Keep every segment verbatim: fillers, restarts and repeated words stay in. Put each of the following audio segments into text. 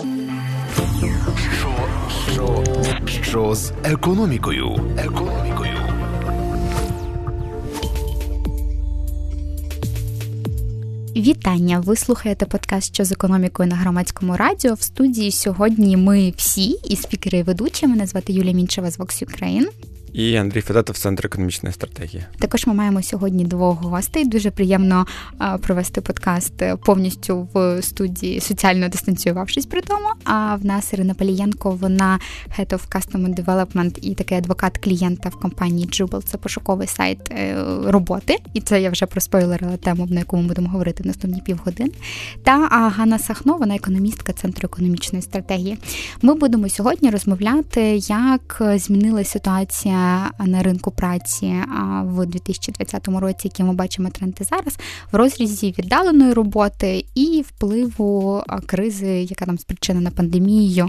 Що, що, що з економікою? Економікою. Вітання! Ви слухаєте подкаст «Що з економікою» на Громадському радіо. В студії сьогодні ми всі, і спікери, і ведучі. Мене звати Юлія Мінчева з Vox Ukraine. І Андрій Федотов, Центр економічної стратегії. Також ми маємо сьогодні двох гостей. Дуже приємно а, провести подкаст повністю в студії, соціально дистанціювавшись при тому. А в нас Ірина Палієнко, вона Head of Customer Development і такий адвокат клієнта в компанії Jubel. Це пошуковий сайт е, роботи. І це я вже проспойлерила тему, на яку ми будемо говорити в наступні півгодини. Та а, Ганна Сахно, вона економістка Центру економічної стратегії. Ми будемо сьогодні розмовляти, як змінилася ситуація на ринку праці в дві тисячі двадцятому році, які ми бачимо тренди зараз, в розрізі віддаленої роботи і впливу кризи, яка там спричинена пандемією,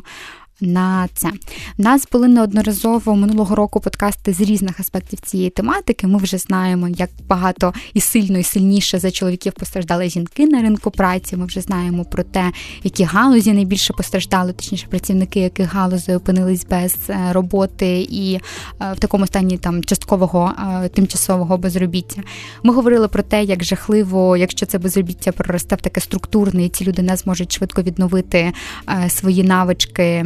на це. У нас були неодноразово минулого року подкасти з різних аспектів цієї тематики. Ми вже знаємо, як багато і сильно, і сильніше за чоловіків постраждали жінки на ринку праці. Ми вже знаємо про те, які галузі найбільше постраждали, точніше, працівники яких галузей опинились без роботи і в такому стані там часткового, тимчасового безробіття. Ми говорили про те, як жахливо, якщо це безробіття проросте в таке структурне, і ці люди не зможуть швидко відновити свої навички,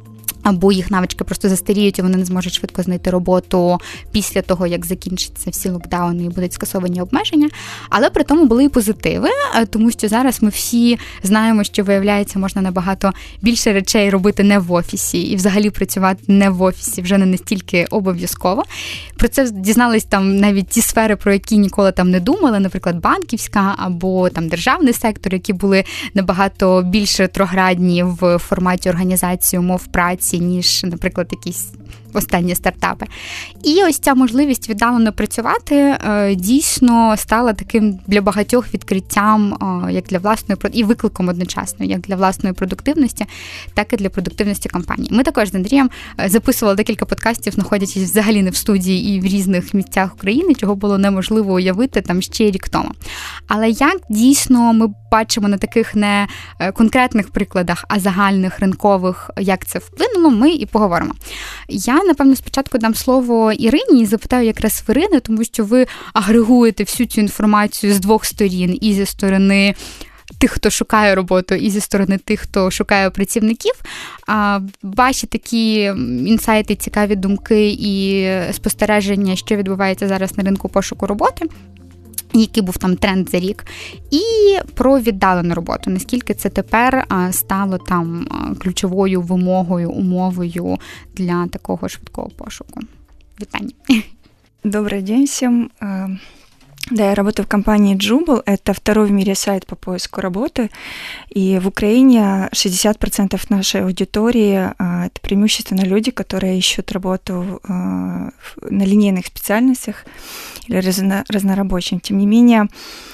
або їх навички просто застаріють, і вони не зможуть швидко знайти роботу після того, як закінчаться всі локдауни і будуть скасовані обмеження. Але при тому були і позитиви, тому що зараз ми всі знаємо, що, виявляється, можна набагато більше речей робити не в офісі і взагалі працювати не в офісі вже не настільки обов'язково. Про це дізнались там навіть ті сфери, про які ніколи там не думали, наприклад, банківська або там державний сектор, які були набагато більш ретроградні в форматі організації умов праці, ніж, наприклад, якісь останні стартапи. І ось ця можливість віддалено працювати е, дійсно стала таким для багатьох відкриттям, е, як для власної, і викликом одночасно, як для власної продуктивності, так і для продуктивності компанії. Ми також з Андрієм записували декілька подкастів, знаходячись взагалі не в студії і в різних місцях України, чого було неможливо уявити там ще рік тому. Але як дійсно ми бачимо на таких не конкретних прикладах, а загальних, ринкових, як це вплинуло, ми і поговоримо. Я, напевно, спочатку дам слово Ірині і запитаю якраз в Ірини, тому що ви агрегуєте всю цю інформацію з двох сторін, і зі сторони тих, хто шукає роботу, і зі сторони тих, хто шукає працівників. Ваші такі інсайти, цікаві думки і спостереження, що відбувається зараз на ринку пошуку роботи, який був там тренд за рік, і про віддалену роботу. Наскільки це тепер стало там ключовою вимогою, умовою для такого швидкого пошуку? Вітання. Добрый день всем. Да, я работаю в компании Jubel. Это второй в мире сайт по поиску работы. И в Украине шестьдесят процентов нашей аудитории – это преимущественно люди, которые ищут работу на линейных специальностях или разнорабочим. Тем не менее,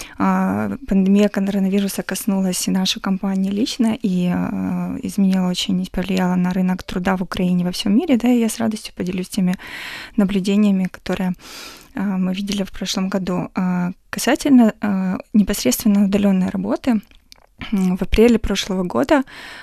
пандемия коронавируса коснулась и нашу компанию лично, и изменила очень, повлияла на рынок труда в Украине, во всем мире. Да, и я с радостью поделюсь теми наблюдениями, которые мы видели в прошлом году. Касательно непосредственно удаленной работы, в апреле прошлого года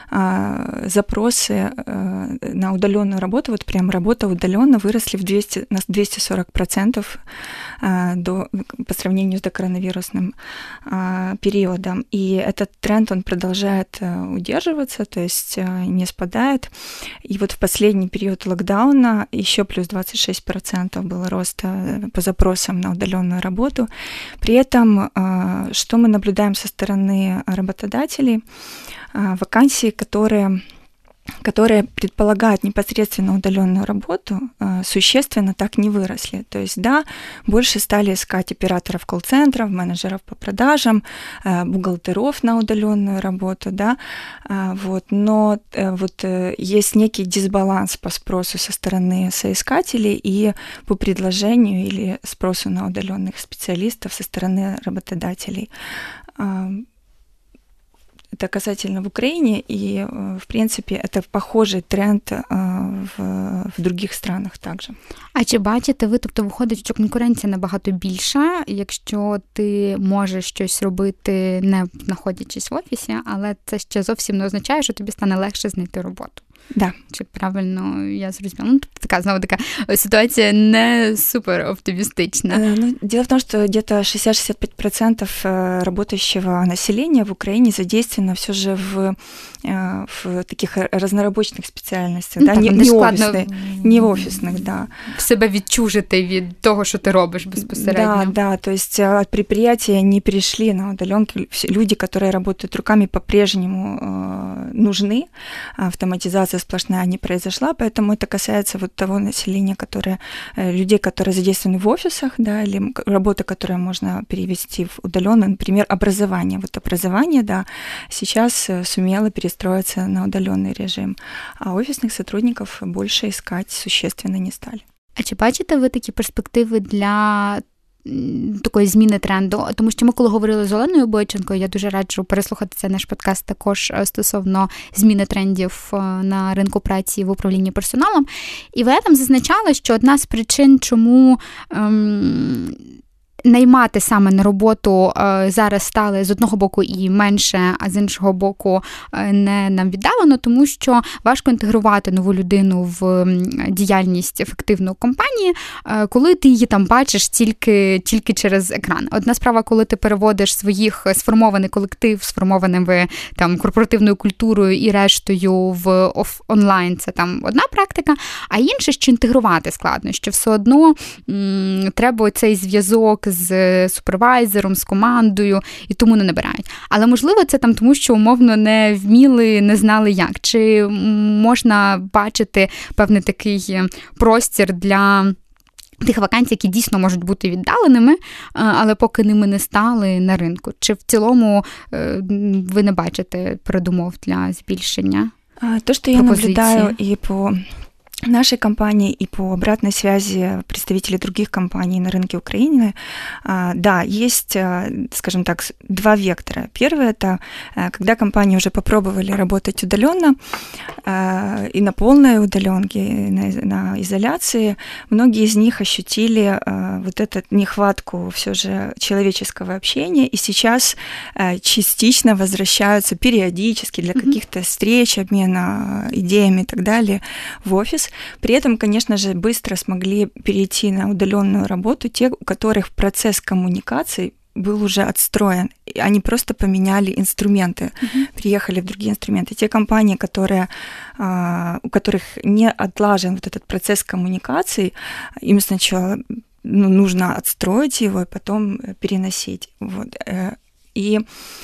запросы на удаленную работу, вот прям работа удаленно, выросли в двести, на двести сорок процентов до, по сравнению с докоронавирусным периодом. И этот тренд, он продолжает удерживаться, то есть не спадает. И вот в последний период локдауна еще плюс двадцать шесть процентов было роста по запросам на удаленную работу. При этом, что мы наблюдаем со стороны работодателей, вакансии, которые которые предполагают непосредственно удаленную работу, существенно так не выросли. То есть, да, больше стали искать операторов колл-центров, менеджеров по продажам, бухгалтеров на удаленную работу, да, вот, но вот есть некий дисбаланс по спросу со стороны соискателей и по предложению или спросу на удаленных специалистов со стороны работодателей. это касательно в Украине, и, в принципе, это похожий тренд в, в других странах також. А чи бачите ви, тобто виходить, що конкуренція набагато більша, якщо ти можеш щось робити, не знаходячись в офісі, але це ще зовсім не означає, що тобі стане легше знайти роботу? Да. Чи правильно я зрозуміла? Ну, тобто така, знову така ситуація не супер оптимистична. Ну, дело в том, что где-то шестьдесят-шестьдесят пять процентов работающего населения в Украине задействовано все же в, в таких разнорабочных специальностях, ну, да, не, не, офисных, не офисных, да. Себе відчужити від того, що ти робиш безпосередньо. Да, да, то есть предприятия не перешли на удаленку. Люди, которые работают руками, по-прежнему нужны. Автоматизация сплошная не произошла, поэтому это касается вот того населения, которое, людей, которые задействованы в офисах, да, или работа, которую можно перевести в удалённо, например, образование. Вот образование, да, сейчас сумело перестроиться на удалённый режим, а офисных сотрудников больше искать существенно не стали. А чи бачите ви такі перспективи для такої зміни тренду? Тому що ми, коли говорили з Оленою Бойченкою, я дуже раджу переслухати цей наш подкаст також стосовно зміни трендів на ринку праці в управлінні персоналом. І вона там зазначала, що одна з причин, чому ем, наймати саме на роботу зараз стали з одного боку і менше, а з іншого боку не нам віддалено, тому що важко інтегрувати нову людину в діяльність ефективної компанії, коли ти її там бачиш тільки, тільки через екран. Одна справа, коли ти переводиш своїх сформований колектив, сформованим там корпоративною культурою і рештою в оф- онлайн, це там одна практика, а інше, що інтегрувати складно, що все одно м- треба цей зв'язок з супервайзером, з командою, і тому не набирають. Але, можливо, це там тому, що умовно не вміли, не знали як. Чи можна бачити певний такий простір для тих вакансій, які дійсно можуть бути віддаленими, але поки ними не стали на ринку? Чи в цілому ви не бачите передумов для збільшення То, что я пропозиції? Наблюдаю и по нашей компании и по обратной связи представителей других компаний на рынке Украины, да, есть, скажем так, два вектора. Первый – это когда компании уже попробовали работать удаленно и на полной удаленке, и на, на изоляции, многие из них ощутили вот эту нехватку все же человеческого общения, и сейчас частично возвращаются периодически для каких-то встреч, обмена идеями и так далее в офис. При этом, конечно же, быстро смогли перейти на удаленную работу те, у которых процесс коммуникации был уже отстроен. Они просто поменяли инструменты, uh-huh. приехали в другие инструменты. Те компании, которые, у которых не отлажен вот этот процесс коммуникации, им сначала ну, нужно отстроить его и потом переносить. Вот. И,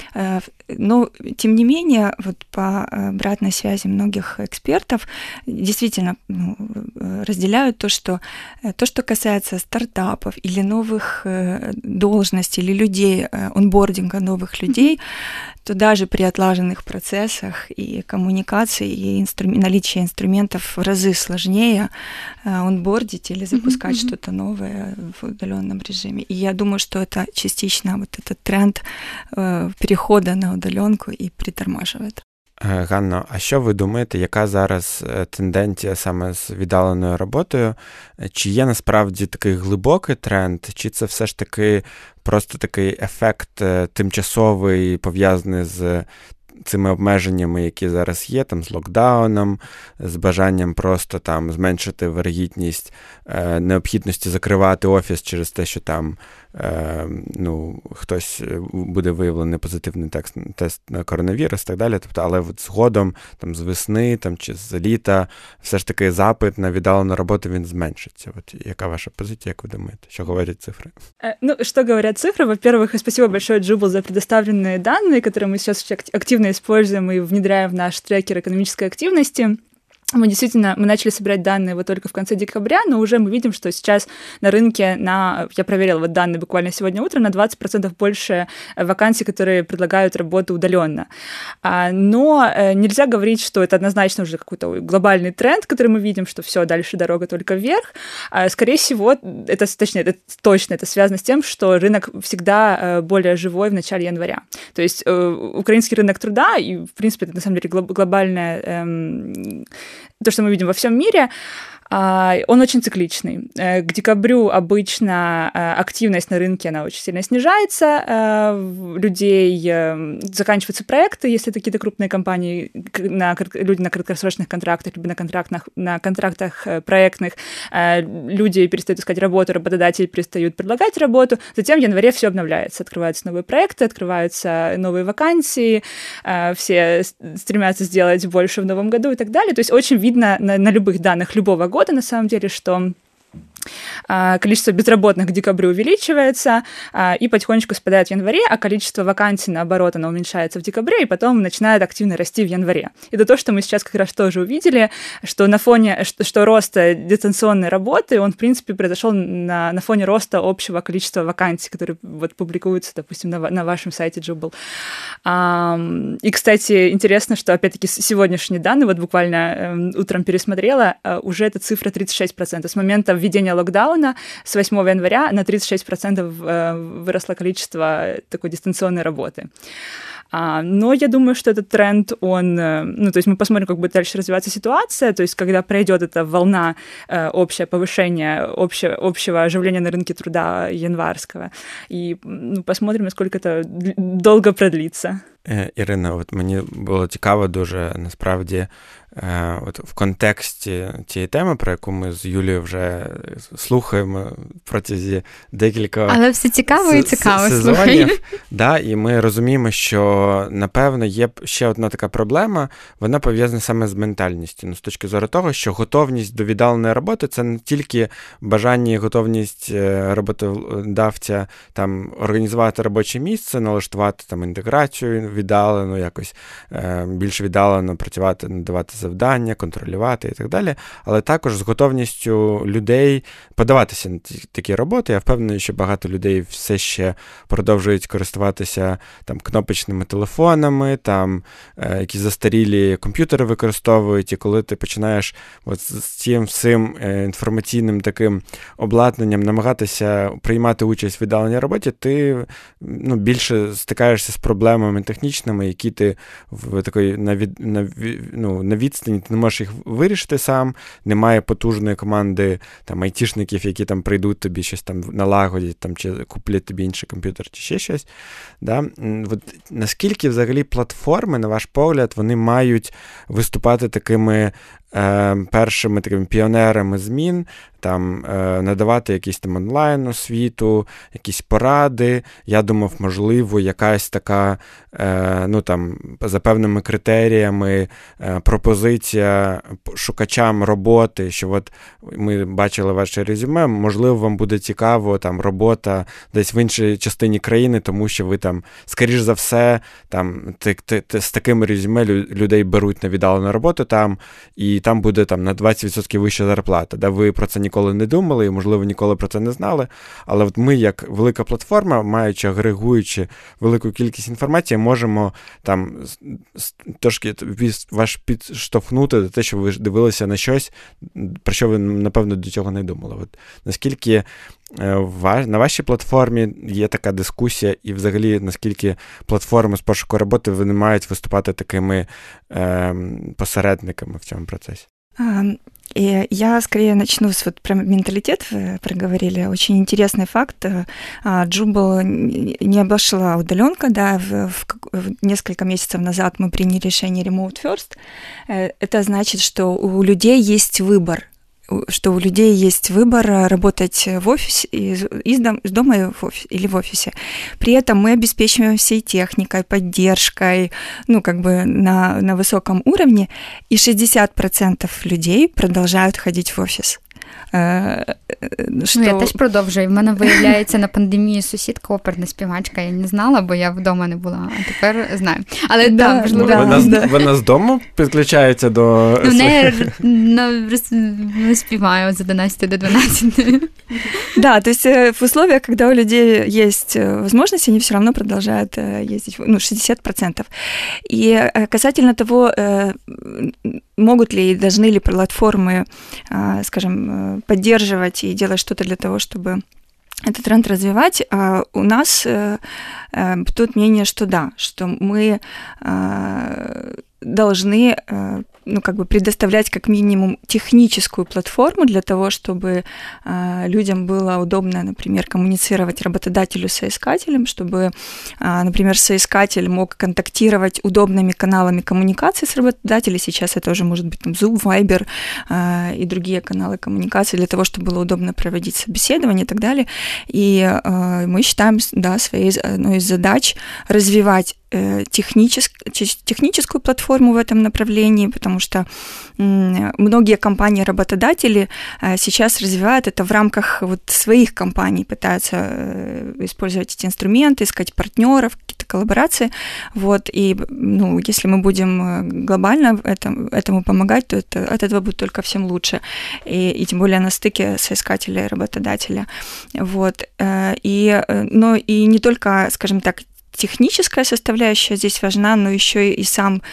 но, тем не менее, вот по обратной связи многих экспертов действительно ну, разделяют то, что то, что касается стартапов или новых должностей, или людей, онбординга новых людей, то даже при отлаженных процессах и коммуникации, и инстру... наличие инструментов в разы сложнее онбордить или запускать mm-hmm. что-то новое в удаленном режиме. И я думаю, что это частично вот этот тренд перехода на удаленку і притормажує. Ганно, а що ви думаєте, яка зараз тенденція саме з віддаленою роботою? Чи є насправді такий глибокий тренд, чи це все ж таки просто такий ефект тимчасовий, пов'язаний з цими обмеженнями, які зараз є, там, з локдауном, з бажанням просто там зменшити вирогідність е, необхідності закривати офіс через те, що там е, ну, хтось буде виявлений позитивний тест, тест на коронавірус і так далі. Тобто, але от згодом там, з весни там, чи з літа все ж таки запит на віддалену роботу він зменшиться. От яка ваша позиція, як ви думаєте? Що говорять цифри? Ну, что говорят цифры? Во-первых, спасибо большое, Джубл, за предоставленные данные, которые мы сейчас активно используем и внедряем в наш трекер экономической активности. Мы действительно, мы начали собирать данные вот только в конце декабря, но уже мы видим, что сейчас на рынке, на, я проверила вот данные буквально сегодня утром, на двадцать процентов больше вакансий, которые предлагают работу удаленно. Но нельзя говорить, что это однозначно уже какой-то глобальный тренд, который мы видим, что все, дальше дорога только вверх. Скорее всего, это, точнее, это точно это связано с тем, что рынок всегда более живой в начале января. То есть украинский рынок труда, и, в принципе, это на самом деле глобальная... Эм, то, что мы видим во всем мире, он очень цикличный. К декабрю обычно активность на рынке, она очень сильно снижается, людей заканчиваются проекты, если это какие-то крупные компании, на, люди на краткосрочных контрактах, либо на контрактах, на контрактах проектных, люди перестают искать работу, работодатели перестают предлагать работу, затем в январе все обновляется, открываются новые проекты, открываются новые вакансии, все стремятся сделать больше в новом году и так далее. То есть очень видно на, на любых данных любого года, на самом деле, что количество безработных к декабрю увеличивается и потихонечку спадает в январе, а количество вакансий, наоборот, оно уменьшается в декабре и потом начинает активно расти в январе. Это то, что мы сейчас как раз тоже увидели, что на фоне, что, что роста дистанционной работы, он, в принципе, произошел на, на фоне роста общего количества вакансий, которые вот публикуются, допустим, на, на вашем сайте Jubl. И, кстати, интересно, что, опять-таки, сегодняшние данные, вот буквально утром пересмотрела, уже эта цифра тридцать шесть процентов. С момента введения локдауна с восьмого января на тридцать шесть процентов выросло количество такой дистанционной работы. Но я думаю, что этот тренд, он... Ну, то есть мы посмотрим, как будет дальше развиваться ситуация, то есть когда пройдет эта волна общее повышение общего, общего оживления на рынке труда январского, и ну, посмотрим, насколько это долго продлится. Ірина, от мені було цікаво дуже, насправді, от в контексті цієї теми, про яку ми з Юлією вже слухаємо протягом декілька Але все цікаво і цікаво сезонів. Да, і ми розуміємо, що, напевно, є ще одна така проблема, вона пов'язана саме з ментальністю. Ну, з точки зору того, що готовність до віддаленої роботи – це не тільки бажання і готовність роботодавця там, організувати робоче місце, налаштувати там, інтеграцію віддалено, якось більш віддалено працювати, надавати завдання, контролювати і так далі, але також з готовністю людей подаватися на такі роботи. Я впевнений, що багато людей все ще продовжують користуватися там кнопочними телефонами, там е, якісь застарілі комп'ютери використовують, і коли ти починаєш от з цим всім е, інформаційним таким обладнанням намагатися приймати участь в віддаленій роботі, ти ну, більше стикаєшся з проблемами технічними, які ти в такої на, від, на, ну, на відстані ти не можеш їх вирішити сам, немає потужної команди там айтішників, які там прийдуть тобі щось там налагодять, там, чи куплять тобі інший комп'ютер, чи ще щось. Да? От, наскільки взагалі платформи, на ваш погляд, вони мають виступати такими е, першими такими піонерами змін, там, е, надавати якісь там онлайн освіту, якісь поради. Я думав, можливо, якась така, е, ну там, за певними критеріями е, пропозиція шукачам роботи, що от ми бачили ваше резюме, можливо, вам буде цікаво там робота десь в іншій частині країни, тому що ви там, скоріш за все, там, ти, ти, ти, з такими резюме людей беруть на віддалену роботу там, і там буде там на двадцять відсотків вища зарплата. Да? Ви про це ніколи не думали і, можливо, ніколи про це не знали. Але от ми, як велика платформа, маючи, агрегуючи велику кількість інформації, можемо там трошки ваш підштовхнути до те, що ви дивилися на щось, про що ви, напевно, до цього не думали. От наскільки на вашій платформі є така дискусія, і взагалі, наскільки платформи з пошуку роботи вони мають виступати такими е, посередниками в цьому процесі? И я скорее начну с вот про менталитет, вы проговорили. Очень интересный факт. Jubl не обошла удаленка, да, в, в, в несколько месяцев назад мы приняли решение Remote First. Это значит, что у людей есть выбор. Что у людей есть выбор работать в офисе, из, из дома в офис, или в офисе. При этом мы обеспечиваем всей техникой, поддержкой, ну, как бы на, на высоком уровне, и шестьдесят процентов людей продолжают ходить в офис. Що... Ну, я теж продовжую. В мене, виявляється, на пандемії сусідка, оперна співачка. Я не знала, бо я вдома не була, а тепер знаю. Але да, там, можливо... Да, вона, да. вона з дому підключається до... Ну, не, не співаю з одинадцяти до дванадцяти. Да, то есть в условиях, когда у людей есть возможность, они все равно продолжают ездить, ну, шестьдесят процентов. И касательно того, могут ли и должны ли платформы, скажем, поддерживать и делать что-то для того, чтобы этот тренд развивать, у нас тут мнение, что да, что мы должны, ну, как бы предоставлять как минимум техническую платформу для того, чтобы э, людям было удобно, например, коммуницировать работодателю с соискателем, чтобы, э, например, соискатель мог контактировать удобными каналами коммуникации с работодателем. Сейчас это уже может быть там Zoom, Viber э, и другие каналы коммуникации для того, чтобы было удобно проводить собеседование и так далее. И э, мы считаем, да, своей одной из задач развивать э, техничес- техническую платформу в этом направлении, потому что многие компании-работодатели сейчас развивают это в рамках вот своих компаний, пытаются использовать эти инструменты, искать партнеров, какие-то коллаборации. Вот, и ну, если мы будем глобально этому, этому помогать, то это, от этого будет только всем лучше. И, и тем более на стыке соискателя и работодателя. Вот. И, но и не только, скажем так, техническая составляющая здесь важна, но еще и сам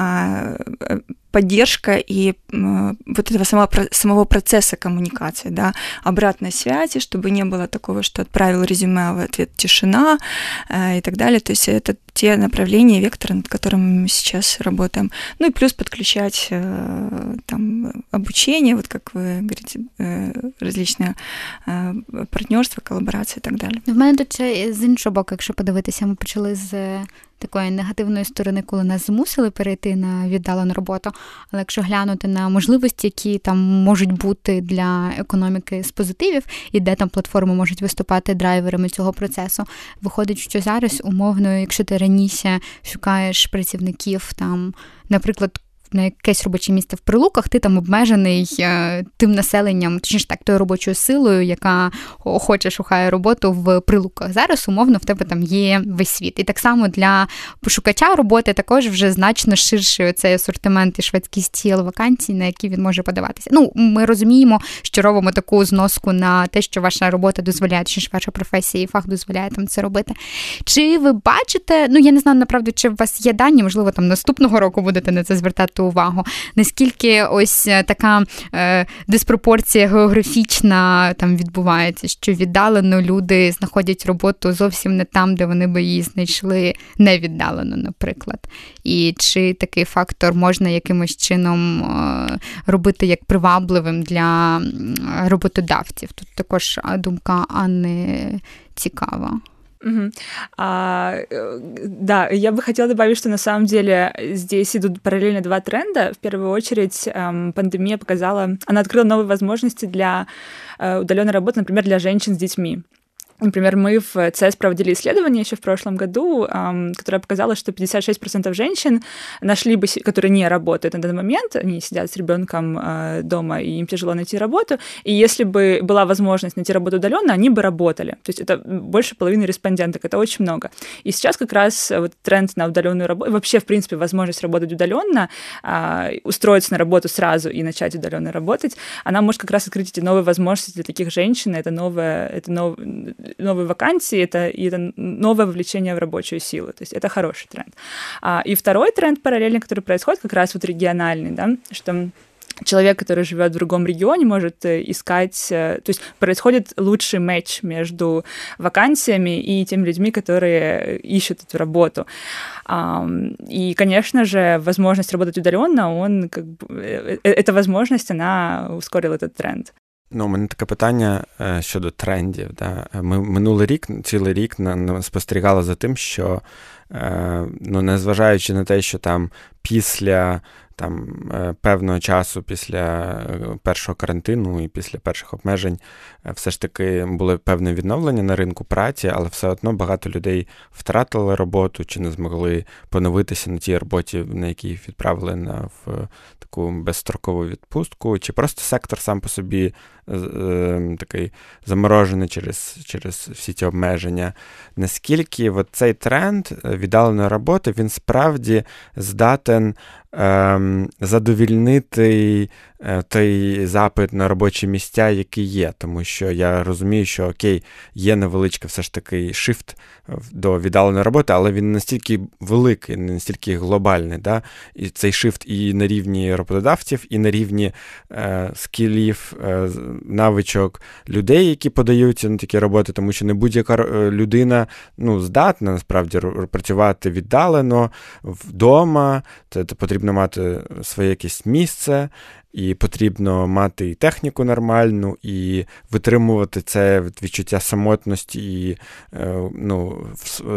а, поддержка и а, вот этого самого, самого процесса коммуникации, да, обратной связи, чтобы не было такого, что отправил резюме, а в ответ тишина а, и так далее. То есть это те направления, векторы, над которыми мы сейчас работаем. Ну и плюс подключать а, там обучение, вот как вы говорите, различные а, партнерства, коллаборации и так далее. В мене тут ще з іншого боку, якщо подивитися, ми почали з такої негативної сторони, коли нас змусили перейти на віддалену роботу. Але якщо глянути на можливості, які там можуть бути для економіки з позитивів, і де там платформи можуть виступати драйверами цього процесу, виходить, що зараз, умовно, якщо ти раніше шукаєш працівників, там, наприклад, на якесь робоче місце в Прилуках, ти там обмежений е, тим населенням, точніше так, тою робочою силою, яка охоче шукає роботу в Прилуках. Зараз, умовно, в тебе там є весь світ. І так само для пошукача роботи також вже значно ширший цей асортимент і шведський стіл вакансій, на які він може подаватися. Ну, ми розуміємо, що робимо таку зноску на те, що ваша робота дозволяє, чи ваша професія і фах дозволяє там це робити. Чи ви бачите, ну, я не знаю, направду, чи у вас є дані, можливо, там наступного року будете на це звертати увагу, наскільки ось така е, диспропорція географічна там відбувається, що віддалено люди знаходять роботу зовсім не там, де вони би її знайшли невіддалено, наприклад. І чи такий фактор можна якимось чином е, робити як привабливим для роботодавців? Тут також думка Анни цікава. Угу. А, да, я бы хотела добавить, что на самом деле здесь идут параллельно два тренда. В первую очередь эм, пандемия показала, она открыла новые возможности для э, удаленной работы, например, для женщин с детьми. Например, мы в ЦС проводили исследование еще в прошлом году, которое показало, что пятьдесят шесть процентов женщин нашли бы, которые не работают на данный момент, они сидят с ребенком дома, и им тяжело найти работу, и если бы была возможность найти работу удаленно, они бы работали. То есть это больше половины респонденток, это очень много. И сейчас как раз вот тренд на удаленную работу, вообще, в принципе, возможность работать удаленно, устроиться на работу сразу и начать удаленно работать, она может как раз открыть эти новые возможности для таких женщин, это новое, это новое новые вакансии, это, и это новое вовлечение в рабочую силу. То есть это хороший тренд. А, и второй тренд параллельно, который происходит, как раз вот региональный, да, что человек, который живет в другом регионе, может искать... То есть происходит лучший матч между вакансиями и теми людьми, которые ищут эту работу. И, конечно же, возможность работать удаленно, он, как бы, эта возможность, она ускорила этот тренд. Ну, у мене таке питання е, щодо трендів. Да? Ми минулий рік, цілий рік на, на, спостерігали за тим, що ну, незважаючи на те, що там після там певного часу, після першого карантину і після перших обмежень все ж таки було певне відновлення на ринку праці, але все одно багато людей втратили роботу чи не змогли поновитися на тій роботі, на якій їх відправили на в таку безстрокову відпустку, чи просто сектор сам по собі е, такий заморожений через, через всі ці обмеження. Наскільки от цей тренд віддаленої роботи, він справді здатен е, задовільнити е, той запит на робочі місця, який є, тому що я розумію, що окей, є невеличкий все ж таки шифт до віддаленої роботи, але він настільки великий, не настільки глобальний, да? І цей шифт і на рівні роботодавців, і на рівні е, скілів, е, навичок людей, які подаються на такі роботи, тому що не будь-яка людина, ну, здатна, насправді, працювати віддалено, вдома, це, це потрібно мати своє якесь місце, і потрібно мати і техніку нормальну, і витримувати це відчуття самотності, і ну,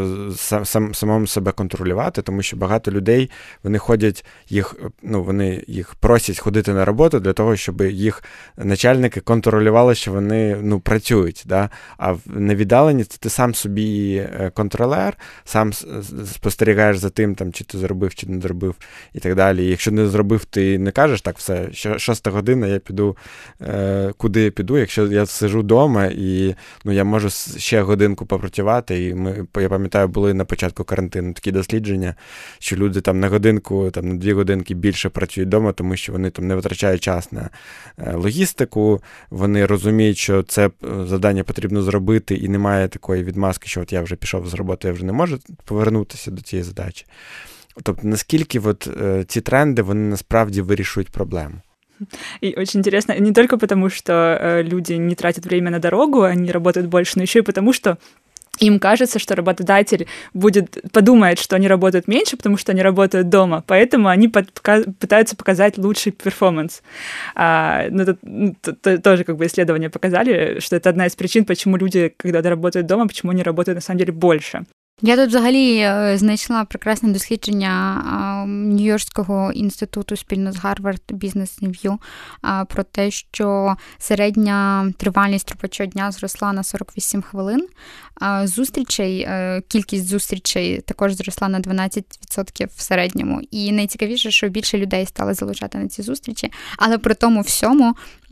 сам, самому себе контролювати, тому що багато людей, вони ходять, їх, ну, вони їх просять ходити на роботу для того, щоб їх начальники контролювали, що вони, ну, працюють, да? А на віддаленні це ти сам собі контролер, сам спостерігаєш за тим, там, чи ти зробив, чи не зробив, і так далі. І якщо не зробив, ти не кажеш так все, що шоста година, я піду, е, куди я піду, якщо я сижу вдома і, ну, я можу ще годинку попрацювати, і ми, я пам'ятаю, були на початку карантину такі дослідження, що люди там на годинку, там на дві годинки більше працюють вдома, тому що вони там не витрачають час на е, логістику, вони розуміють, що це завдання потрібно зробити, і немає такої відмазки, що от я вже пішов з роботи, я вже не можу повернутися до цієї задачі. Тобто, наскільки от, е, ці тренди, вони насправді вирішують проблему? И очень интересно, не только потому, что э, люди не тратят время на дорогу, они работают больше, но еще и потому, что им кажется, что работодатель будет, подумает, что они работают меньше, потому что они работают дома, поэтому они под, пытаются показать лучший перформанс. А, ну, это, это тоже как бы исследования показали, что это одна из причин, почему люди, когда работают дома, почему они работают на самом деле больше. Я тут взагалі знайшла прекрасне дослідження Нью-Йоркського інституту спільно з Harvard Business Review про те, що середня тривалість робочого дня зросла на сорок вісім хвилин. Зустрічей, кількість зустрічей також зросла на дванадцять відсотків в середньому. І найцікавіше, що більше людей стали залучати на ці зустрічі, але при тому всьому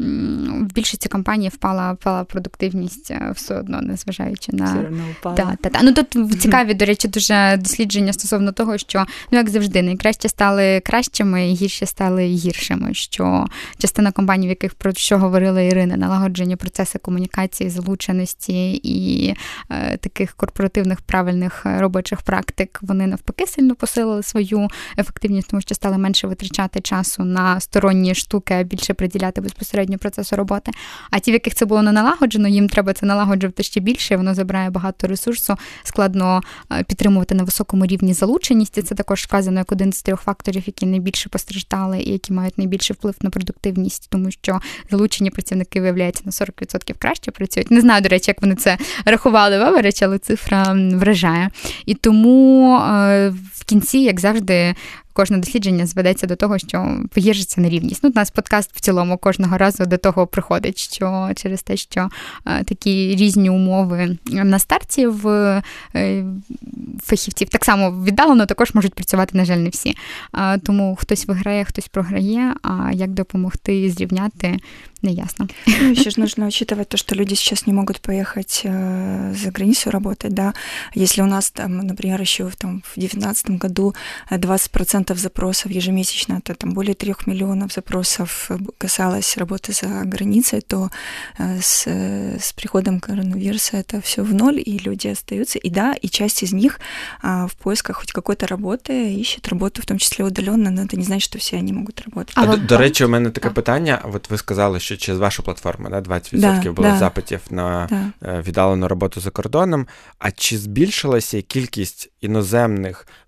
в більшості компаній впала, впала продуктивність все одно, незважаючи на... Все одно впала. Да, та, та. Ну, тут цікаві, до речі, дуже дослідження стосовно того, що, ну, як завжди, найкраще стали кращими, гірші стали гіршими, що частина компаній, в яких, про що говорила Ірина, налагодження процесу комунікації, залученості і е, таких корпоративних правильних робочих практик, вони навпаки сильно посилили свою ефективність, тому що стали менше витрачати часу на сторонні штуки, а більше приділяти безпосередньо процесу роботи. А ті, в яких це було не налагоджено, їм треба це налагоджувати ще більше, воно забирає багато ресурсу, складно підтримувати на високому рівні залученість, і це також вказано як один з трьох факторів, які найбільше постраждали і які мають найбільший вплив на продуктивність, тому що залучені працівники, виявляється, на сорок відсотків краще працюють. Не знаю, до речі, як вони це рахували в авередж, але цифра вражає. І тому в кінці, як завжди, кожне дослідження зведеться до того, що погіршиться нерівність. Ну, у нас подкаст в цілому кожного разу до того приходить, що через те, що е, такі різні умови на старті в е, фахівців так само віддалено також можуть працювати, на жаль, не всі. Е, тому хтось виграє, хтось програє, а як допомогти зрівняти, не ясно. Ну, еще же нужно учитывать то, что люди сейчас не могут поехать э, за границу работать, да. Если у нас там, например, еще в, там, в девятнадцатом году двадцать процентов запросов ежемесячно, это там более трех миллионов запросов касалось работы за границей, то э, с, с приходом коронавируса это все в ноль, и люди остаются. И да, и часть из них э, в поисках хоть какой-то работы ищет работу, в том числе удаленно, но это не значит, что все они могут работать. А, а до, до речі, у мене таке питання. От ви сказали, що через вашу платформу, да, двадцять відсотків да, було да. запитів на да. віддалену роботу за кордоном. А чи збільшилася кількість іноземних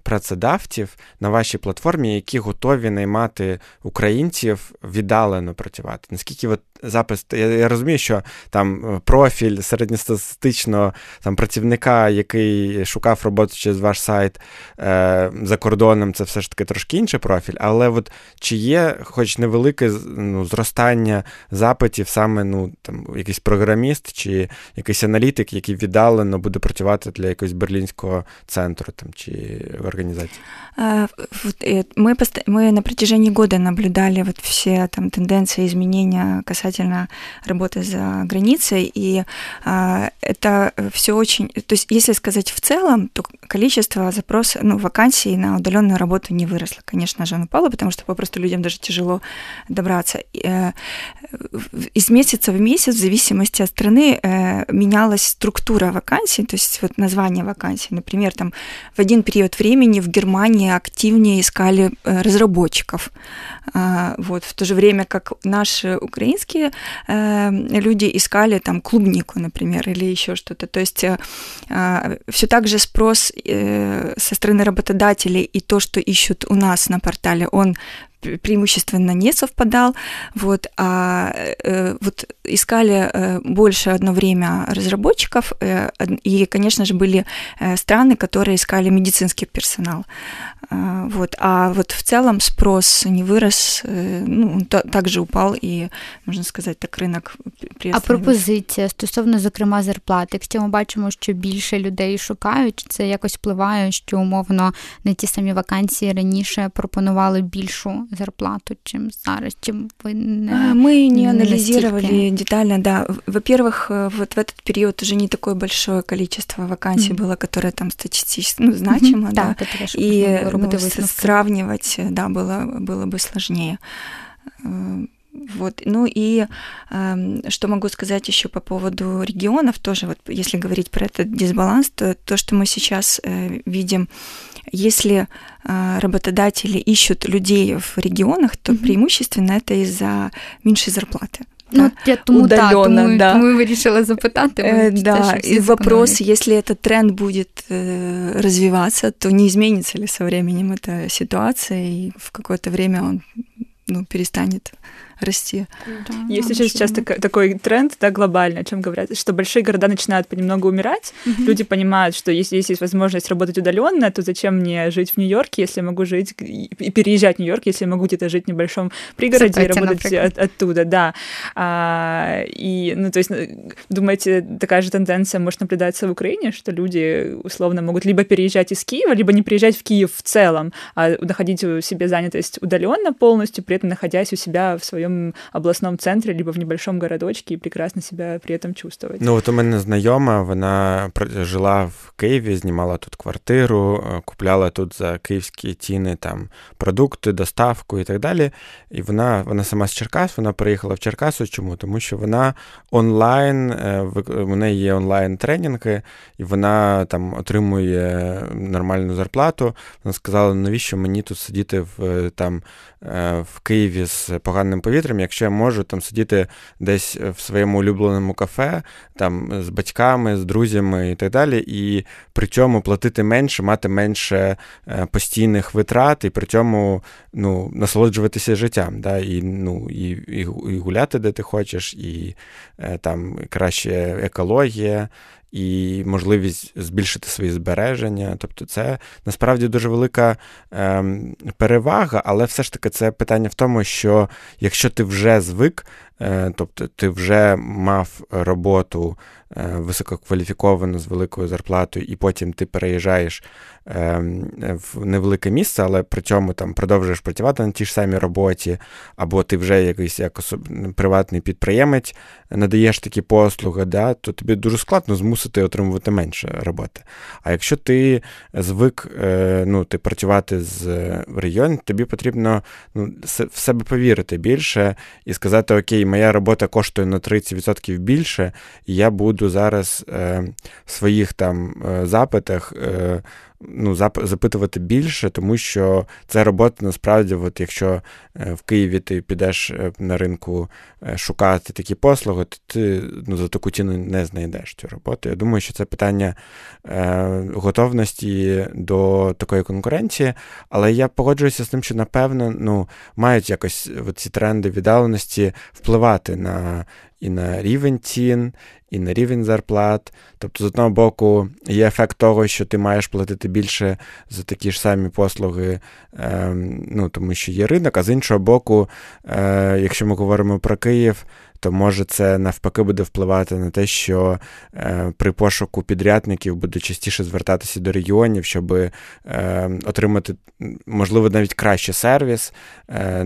працедавців на вашій платформі, які готові наймати українців віддалено працювати? Наскільки от запис, я, я розумію, що там профіль середньостатистичного там працівника, який шукав роботу через ваш сайт е, за кордоном, це все ж таки трошки інший профіль, але от чи є хоч невелике ну, зростання запитів саме ну, там, якийсь програміст чи якийсь аналітик, який віддалено буде працювати для якогось берлінського центру там, чи организации? Мы, мы на протяжении года наблюдали вот все там тенденции изменения касательно работы за границей, и а, это все очень... То есть, если сказать в целом, то количество запросов, ну, вакансий на удаленную работу не выросло. Конечно же, оно упало, потому что попросту людям даже тяжело добраться. Из месяца в месяц, в зависимости от страны, менялась структура вакансий, то есть вот название вакансий. Например, там в один период времени в Германии активнее искали разработчиков. Вот, в то же время как наши украинские люди искали там клубнику, например, или еще что-то. То есть все так же спрос со стороны работодателей и то, что ищут у нас на портале, он преимущественно не совпадал, вот, а э, вот искали э, больше одно время разработчиков, э, и, конечно же, были э, страны, которые искали медицинский персонал, э, вот, а вот в целом спрос не вырос, э, ну, та, также упал, и, можна сказати, так ринок приостановився. А пропозиція стосовно, зокрема, зарплати, якщо ми бачимо, що більше людей шукають, це якось впливає, що умовно на ті самі вакансії раніше пропонували більшу зарплату, чим зараз, чим вы не... Мы не анализировали настільки детально, да. Во-первых, вот в этот период уже не такое большое количество вакансий mm-hmm. было, которые там статистически, ну, значимо, mm-hmm. да, да. И ну, сравнивать, да, было, было бы сложнее. Вот. Ну и э, что могу сказать еще по поводу регионов, тоже вот если говорить про этот дисбаланс, то то, что мы сейчас э, видим, если э, работодатели ищут людей в регионах, то mm-hmm. преимущественно это из-за меньшей зарплаты. Ну, я тому, удаленно, та, тому, да. тому вирішила запитати. Э, да, и вопрос, если этот тренд будет э, развиваться, то не изменится ли со временем эта ситуация, и в какое-то время он ну, перестанет расти. Да, Есть еще сейчас так, такой тренд, да, глобальный, о чем говорят, что большие города начинают понемногу умирать. Mm-hmm. Люди понимают, что если, если есть возможность работать удаленно, то зачем мне жить в Нью-Йорке, если я могу жить и переезжать в Нью-Йорк, если я могу где-то жить в небольшом пригороде и работать от, оттуда, да. А, и, ну, то есть, думаете, такая же тенденция может наблюдаться в Украине, что люди условно могут либо переезжать из Киева, либо не приезжать в Киев в целом, а находить у себя занятость удаленно полностью, при этом находясь у себя в своем областном центрі, либо в небольшом городочке і прекрасно себе при этом чувствувати. Ну, от у мене знайома, вона жила в Києві, знімала тут квартиру, купляла тут за київські ціни там продукти, доставку і так далі. І вона, вона сама з Черкас, вона приїхала в Черкасу. Чому? Тому що вона онлайн, у неї є онлайн-тренінги, і вона там отримує нормальну зарплату. Вона сказала, навіщо мені тут сидіти в, там, в Києві з поганим повітрям, якщо я можу там сидіти десь в своєму улюбленому кафе, там з батьками, з друзями і так далі, і при цьому платити менше, мати менше постійних витрат, і при цьому ну, насолоджуватися життям, да? І, ну, і, і, і гуляти, де ти хочеш, і там краще екологія, і можливість збільшити свої збереження. Тобто це насправді дуже велика е, перевага, але все ж таки це питання в тому, що якщо ти вже звик, е, тобто ти вже мав роботу е, висококваліфіковану з великою зарплатою, і потім ти переїжджаєш е, в невелике місце, але при цьому там продовжуєш працювати на тій ж самій роботі, або ти вже якийсь як особ... приватний підприємець, надаєш такі послуги, да, то тобі дуже складно змусити отримувати менше роботи. А якщо ти звик ну, ти працювати з регіону, тобі потрібно ну, в себе повірити більше і сказати, окей, моя робота коштує на тридцять відсотків більше, і я буду зараз е, в своїх там запитах е, ну, запитувати більше, тому що це робота, насправді, от якщо в Києві ти підеш на ринку шукати такі послуги, то ти, ну, за таку ціну не знайдеш цю роботу. Я думаю, що це питання е, готовності до такої конкуренції, але я погоджуюся з тим, що, напевно, ну, мають якось ці тренди віддаленості впливати на і на рівень цін, і на рівень зарплат. Тобто, з одного боку, є ефект того, що ти маєш платити більше за такі ж самі послуги, е, ну, тому що є ринок, а з іншого боку, е, якщо ми говоримо про Київ, то може це навпаки буде впливати на те, що е, при пошуку підрядників буде частіше звертатися до регіонів, щоб е, отримати, можливо, навіть кращий сервіс, е,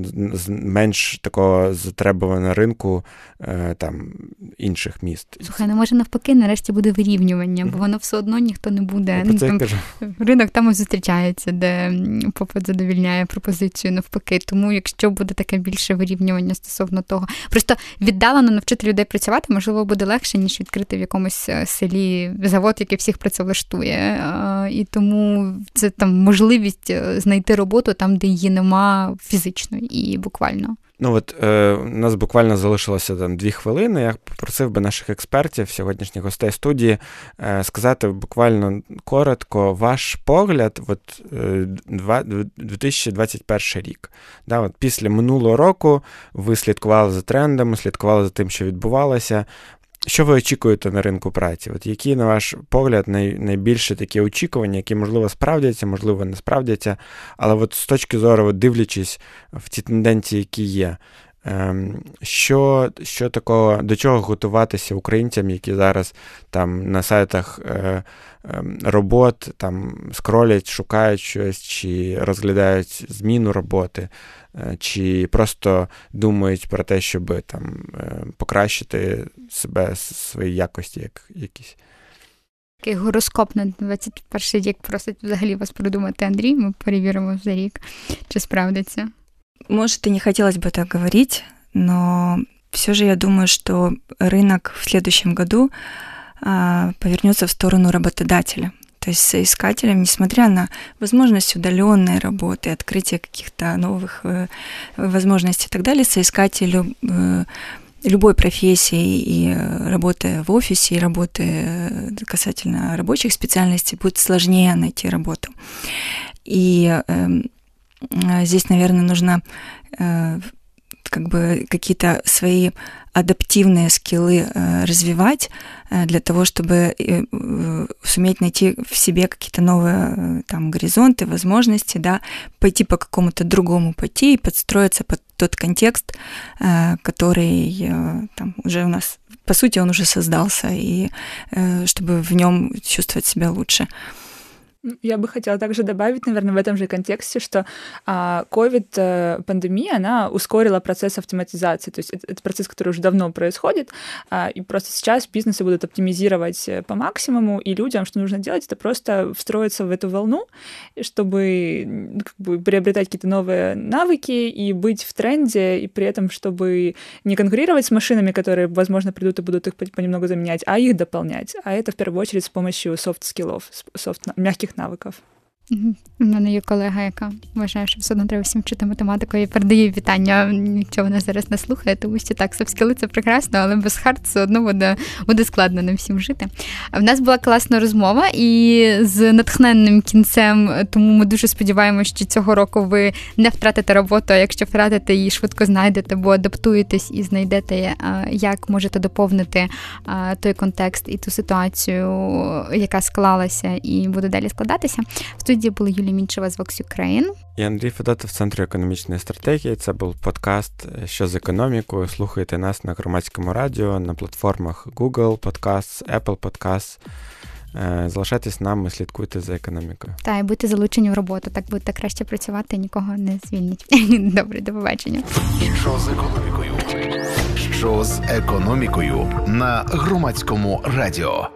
менш такого затребуваного на ринку е, там, інших міст. Слухай, ну може навпаки, нарешті буде вирівнювання, бо воно все одно ніхто не буде. Ну, там, ринок там і зустрічається, де попит задовільняє пропозицію навпаки. Тому якщо буде таке більше вирівнювання стосовно того, просто віддалено навчити людей працювати, можливо, буде легше, ніж відкрити в якомусь селі завод, який всіх працевлаштує. І тому це там можливість знайти роботу там, де її нема фізично і буквально. Ну от е, у нас буквально залишилося там дві хвилини. Я попросив би наших експертів, сьогоднішніх гостей студії, е, сказати буквально коротко ваш погляд от, е, дві тисячі двадцять перший рік. Да, от після минулого року ви слідкували за трендами, слідкували за тим, що відбувалося. Що ви очікуєте на ринку праці? От які, на ваш погляд, най, найбільше такі очікування, які, можливо, справдяться, можливо, не справдяться, але от з точки зору, от дивлячись в ті тенденції, які є, ем, що, що такого, до чого готуватися українцям, які зараз там на сайтах е, е, робот там скролять, шукають щось, чи розглядають зміну роботи, чи просто думають про те, щоб там покращити себе, свої якості як, якісь. Такий гороскоп на двадцять перший рік просить взагалі вас придумати, Андрій, ми перевіримо за рік, чи справдиться. Может, и не хотелось бы так говорить, но все же я думаю, что рынок в следующем году а, повернется в сторону работодателя. То есть соискателям, несмотря на возможность удаленной работы, открытие каких-то новых э, возможностей и так далее, соискателю э, любой профессии и работы в офисе, и работы касательно рабочих специальностей будет сложнее найти работу. И э, здесь, наверное, нужно э, как бы какие-то свои адаптивные скиллы э, развивать э, для того, чтобы э, суметь найти в себе какие-то новые э, там, горизонты, возможности, да, пойти по какому-то другому пути и подстроиться под тот контекст, э, который э, там, уже у нас, по сути, он уже создался, и э, чтобы в нем чувствовать себя лучше. Я бы хотела также добавить, наверное, в этом же контексте, что ковид-пандемия, она ускорила процесс автоматизации. То есть это, это процесс, который уже давно происходит, а, и просто сейчас бизнесы будут оптимизировать по максимуму, и людям, что нужно делать, это просто встроиться в эту волну, чтобы как бы, приобретать какие-то новые навыки и быть в тренде, и при этом, чтобы не конкурировать с машинами, которые, возможно, придут и будут их понемногу заменять, а их дополнять. А это в первую очередь с помощью софт-скиллов, софт, мягких навиків. У мене є колега, яка вважає, що все одно треба всім вчити математику, і передає вітання, якщо вона зараз не слухає, тому що так, софт-скіли – це прекрасно, але без хард все одно буде, буде складно нам всім жити. В нас була класна розмова і з натхненним кінцем, тому ми дуже сподіваємося, що цього року ви не втратите роботу, а якщо втратите, її швидко знайдете, бо адаптуєтесь і знайдете, як можете доповнити той контекст і ту ситуацію, яка склалася і буде далі складатися. В студії були Юлія Мінчева з Vox Ukraine. І Андрій Федотов з Центру економічної стратегії. Це був подкаст «Що з економікою?». Слухайте нас на Громадському радіо, на платформах Google Podcasts, Apple Podcasts. Залишайтесь нами, слідкуйте за економікою. Та, і будьте залучені в роботу, так будете краще працювати, нікого не звільнять. Добре, до побачення. Що з економікою? Що з економікою на Громадському радіо?